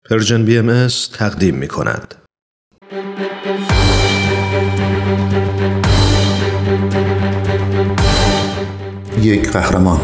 پرژن BMS تقدیم می کند. یک قهرمان.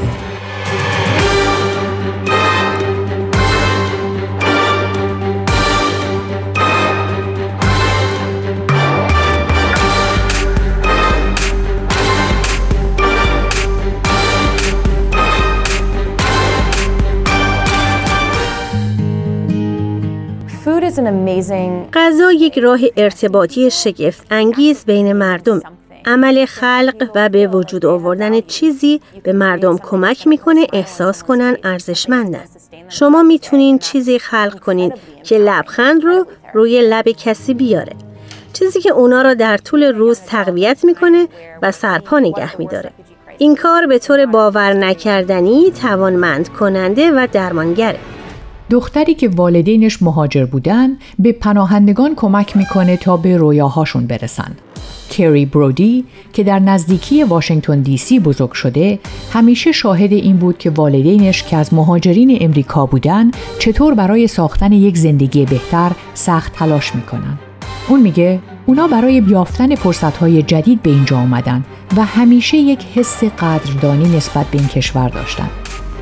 غذا یک راه ارتباطی شگفت انگیز بین مردم. عمل خلق و به وجود آوردن چیزی به مردم کمک میکنه احساس کنن ارزشمندن. شما میتونین چیزی خلق کنین که لبخند رو روی لب کسی بیاره. چیزی که اونا رو در طول روز تقویت میکنه و سرپا نگه میداره. این کار به طور باور نکردنی توانمند کننده و درمانگره. دختری که والدینش مهاجر بودن به پناهندگان کمک میکنه تا به رویاهاشون برسن. کری برودی که در نزدیکی واشنگتن دی سی بزرگ شده، همیشه شاهد این بود که والدینش که از مهاجرین امریکا بودن چطور برای ساختن یک زندگی بهتر سخت تلاش میکنن. اون میگه اونا برای یافتن فرصتهای جدید به اینجا آمدن و همیشه یک حس قدردانی نسبت به این کشور داشتن.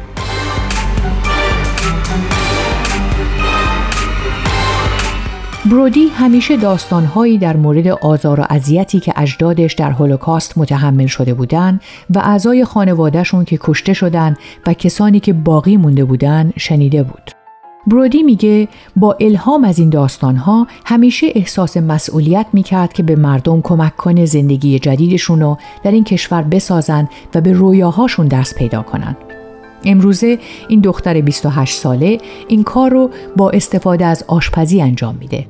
برودی همیشه داستانهایی در مورد آزار و اذیتی که اجدادش در هولوکاست متحمل شده بودن و اعضای خانواده‌شون که کشته شدن و کسانی که باقی مونده بودن شنیده بود. برودی میگه با الهام از این داستانها همیشه احساس مسئولیت میکرد که به مردم کمک کنه زندگی جدیدشون رو در این کشور بسازن و به رویاهاشون دست پیدا کنن. امروزه این دختر 28 ساله این کار رو با استفاده از آشپزی انجام میده.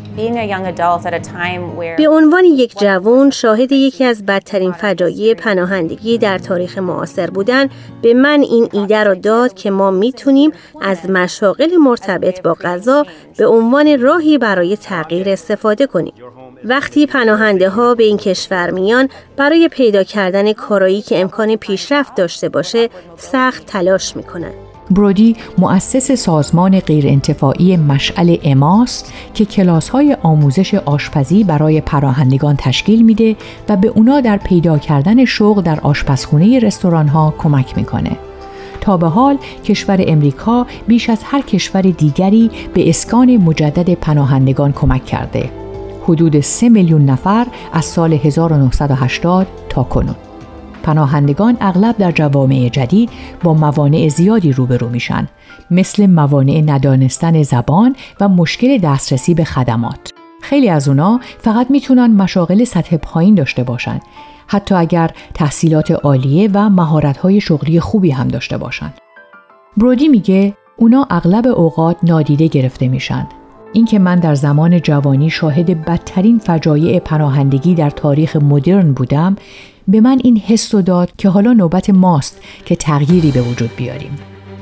به عنوان یک جوان شاهد یکی از بدترین فجایع پناهندگی در تاریخ معاصر بودن، به من این ایده را داد که ما میتونیم از مشاغل مرتبط با غذا به عنوان راهی برای تغییر استفاده کنیم. وقتی پناهنده ها به این کشور میان، برای پیدا کردن کارایی که امکان پیشرفت داشته باشه سخت تلاش میکنن. برودی مؤسس سازمان غیرانتفاعی مشعل اماست که کلاس‌های آموزش آشپزی برای پناهندگان تشکیل میده و به اونا در پیدا کردن شغل در آشپزخونه رستوران‌ها کمک میکنه. تا به حال کشور امریکا بیش از هر کشور دیگری به اسکان مجدد پناهندگان کمک کرده. حدود 3 میلیون نفر از سال 1980 تا کنون. پناهندگان اغلب در جوامع جدید با موانع زیادی روبرو میشن، مثل موانع ندانستن زبان و مشکل دسترسی به خدمات. خیلی از اونا فقط میتونن مشاغل سطح پایین داشته باشن، حتی اگر تحصیلات عالیه و مهارت‌های شغلی خوبی هم داشته باشن. برودی میگه اونا اغلب اوقات نادیده گرفته میشن. این که من در زمان جوانی شاهد بدترین فجایع پناهندگی در تاریخ مدرن بودم، به من این حس رو داد که حالا نوبت ماست که تغییری به وجود بیاریم.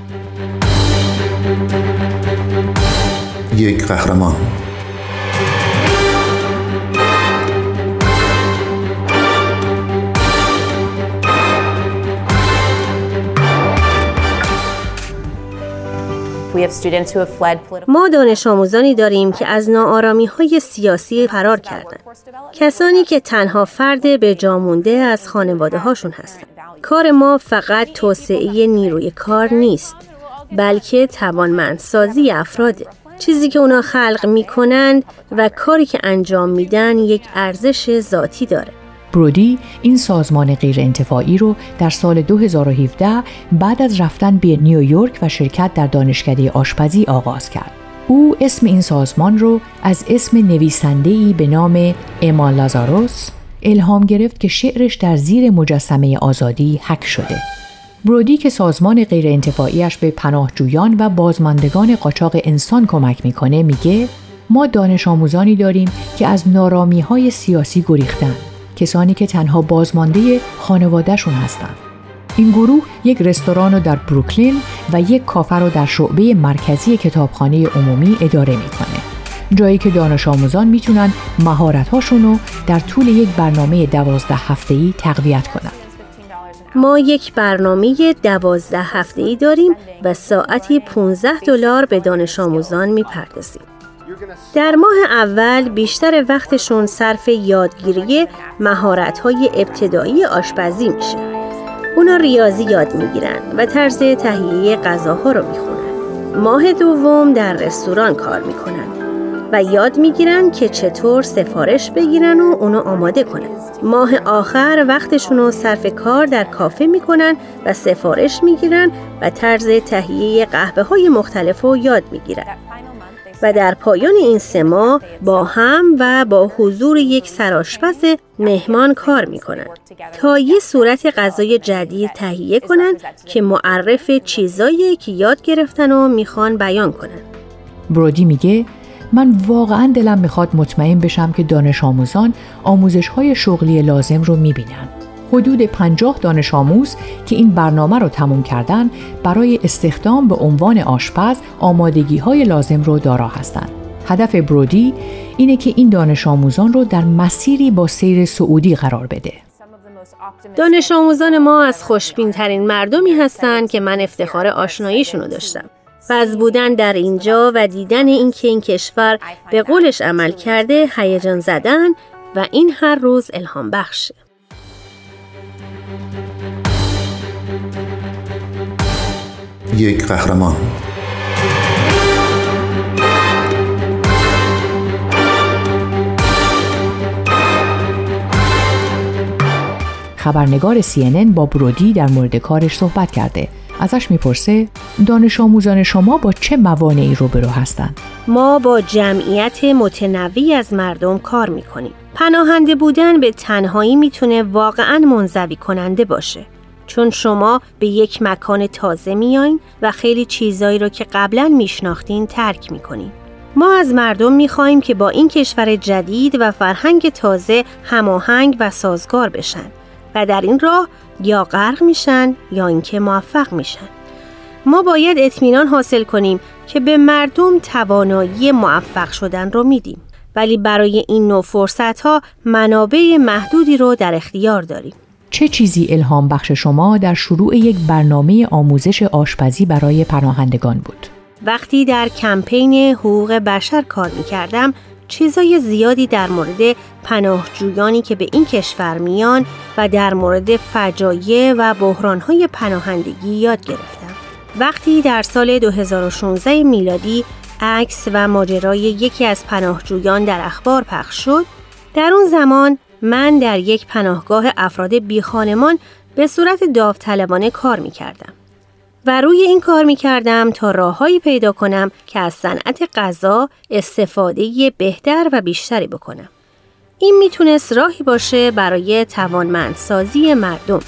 یک قهرمان. ما دانش آموزانی داریم که از ناآرامی‌های سیاسی فرار کردند. کسانی که تنها فرد به جا مونده از خانواده‌هاشون هستند. کار ما فقط توسعه نیروی کار نیست، بلکه توانمندسازی افراده. چیزی که اونا خلق می‌کنند و کاری که انجام میدن یک ارزش ذاتی داره. برودی این سازمان غیرانتفاعی رو در سال 2017 بعد از رفتن به نیویورک و شرکت در دانشکده آشپزی آغاز کرد. او اسم این سازمان رو از اسم نویسنده‌ای به نام اما لازاروس الهام گرفت که شعرش در زیر مجسمه آزادی حک شده. برودی که سازمان غیرانتفاعیش به پناهجویان و بازماندگان قاچاق انسان کمک میکنه میگه ما دانش آموزانی داریم که از نارامی‌های سیاسی گریختن، کسانی که تنها بازمانده خانواده‌شون هستند. این گروه یک رستوران رو در بروکلین و یک کافه رو در شعبه مرکزی کتابخانه عمومی اداره میکنه. جایی که دانش آموزان میتونن مهارت‌هاشون رو در طول یک برنامه 12 هفته‌ای تقویت کنن. ما یک برنامه 12 هفته‌ای داریم و ساعتی $15 به دانش آموزان می‌پردازیم. در ماه اول بیشتر وقتشون صرف یادگیری مهارت‌های ابتدایی آشپزی میشه. اونا ریاضی یاد میگیرن و طرز تهیه غذاها رو میخونن. ماه دوم در رستوران کار میکنن و یاد میگیرن که چطور سفارش بگیرن و اونو آماده کنن. ماه آخر وقتشون رو صرف کار در کافه میکنن و سفارش میگیرن و طرز تهیه قهوه‌های مختلف رو یاد میگیرن. و در پایان این 3 ماه با هم و با حضور یک سرآشپز مهمان کار میکنن تا یه صورت غذای جدید تهیه کنن که معرف چیزایی که یاد گرفتن و میخوان بیان کنن. برودی میگه من واقعاً دلم میخواد مطمئن بشم که دانش آموزان آموزش‌های شغلی لازم رو میبینن. حدود 50 دانش آموز که این برنامه رو تموم کردن برای استخدام به عنوان آشپز آمادگی‌های لازم رو دارا هستند. هدف برودی اینه که این دانش آموزان رو در مسیری با سیر صعودی قرار بده. دانش آموزان ما از خوشبین‌ترین مردمی هستند که من افتخار آشناییشون رو داشتم. و از بودن در اینجا و دیدن اینکه این کشور به قولش عمل کرده هیجان زدن و این هر روز الهام بخشه. یک قهرمان. خبرنگار CNN با برودی در مورد کارش صحبت کرده. ازش میپرسه دانش آموزان شما با چه موانعی روبرو هستند؟ ما با جمعیت متنوعی از مردم کار میکنیم. پناهنده بودن به تنهایی میتونه واقعاً منزوی کننده باشه. چون شما به یک مکان تازه میایین و خیلی چیزایی رو که قبلاً میشناختین ترک میکنین. ما از مردم میخوایم که با این کشور جدید و فرهنگ تازه هماهنگ و سازگار بشن و در این راه یا غرق میشن یا اینکه موفق میشن. ما باید اطمینان حاصل کنیم که به مردم توانایی موفق شدن رو میدیم، ولی برای این نوع فرصت‌ها منابع محدودی رو در اختیار داریم. چه چیزی الهام بخش شما در شروع یک برنامه آموزش آشپزی برای پناهندگان بود؟ وقتی در کمپین حقوق بشر کار می‌کردم، چیزای زیادی در مورد پناهجویانی که به این کشور میان و در مورد فجایع و بحران‌های پناهندگی یاد گرفتم. وقتی در سال 2016 میلادی عکس و ماجرای یکی از پناهجویان در اخبار پخش شد، در اون زمان من در یک پناهگاه افراد بیخانمان به صورت داوطلبانه کار می‌کردم و روی این کار می‌کردم تا راههایی پیدا کنم که از صنعت غذا استفاده بهتر و بیشتری بکنم. این میتونست راهی باشه برای توانمندسازی مردم.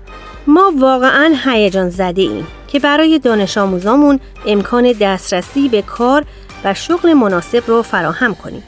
ما واقعاً هیجان زده ایم که برای دانش آموزامون امکان دسترسی به کار و شغل مناسب رو فراهم کنیم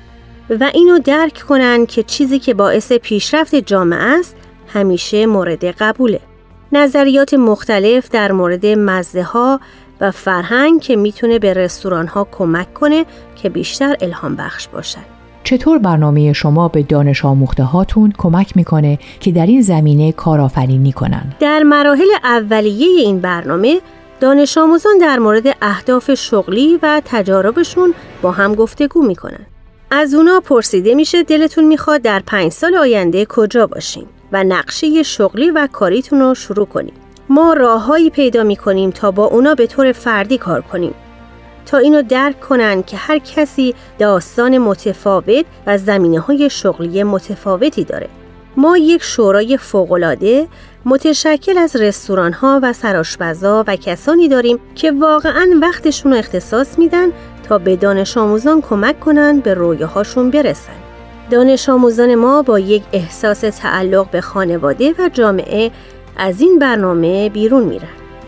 و اینو درک کنن که چیزی که باعث پیشرفت جامعه است همیشه مورد قبوله. نظریات مختلف در مورد مزه‌ها و فرهنگ که میتونه به رستوران‌ها کمک کنه که بیشتر الهام بخش باشن. چطور برنامه شما به دانش آموخته هاتون کمک میکنه که در این زمینه کارآفرینی کنن؟ در مراحل اولیه این برنامه دانش آموزان در مورد اهداف شغلی و تجاربشون با هم گفتگو میکنن. از اونا پرسیده میشه دلتون میخواد در 5 سال آینده کجا باشین و نقشه شغلی و کاریتون رو شروع کنیم. ما راههایی پیدا میکنیم تا با اونا به طور فردی کار کنیم تا اینو درک کنن که هر کسی داستان متفاوت و زمینه‌های شغلی متفاوتی داره. ما یک شورای فوق‌العاده متشکل از رستوران‌ها و سرآشپزا و کسانی داریم که واقعاً وقتشون رو اختصاص میدن تا به دانش آموزان کمک کنن به رویاهاشون برسن. دانش آموزان ما با یک احساس تعلق به خانواده و جامعه از این برنامه بیرون میرن.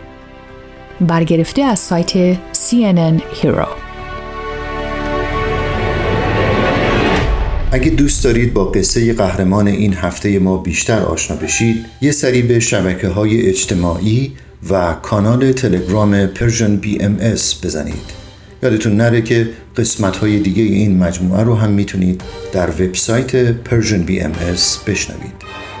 برگرفته از سایت CNN Hero. اگه دوست دارید با قصه قهرمان این هفته ما بیشتر آشنا بشید، یه سری به شبکه‌های اجتماعی و کانال تلگرام Persian BMS بزنید. یادتون نره که قسمت‌های دیگه این مجموعه رو هم میتونید در وبسایت Persian BMS بشنوید.